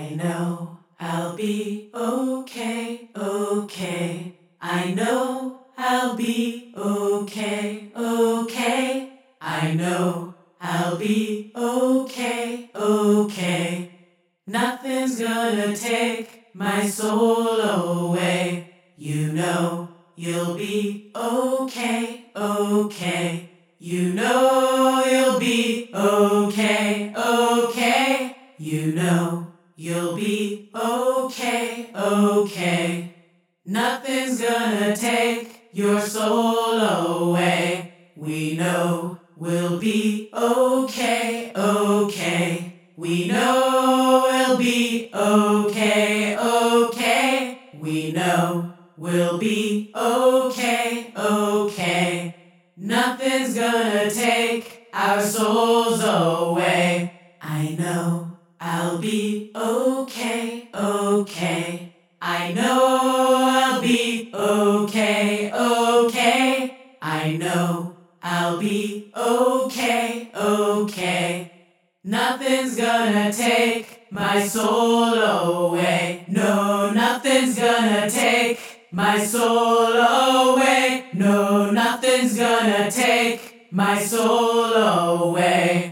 I know I'll be okay, okay. I know I'll be okay, okay. I know I'll be okay, okay. Nothing's gonna take my soul away. You know you'll be okay, okay. You know you'll be okay, okay. You know you'll be okay, okay. Nothing's gonna take your soul away. We know we'll be okay, okay. We know we'll be okay, okay. We know we'll be okay, okay. Nothing's gonna take our souls away. I know I'll be okay, okay. I know I'll be okay, okay. I know I'll be okay, okay. Nothing's gonna take my soul away. No, nothing's gonna take my soul away. No, nothing's gonna take my soul away.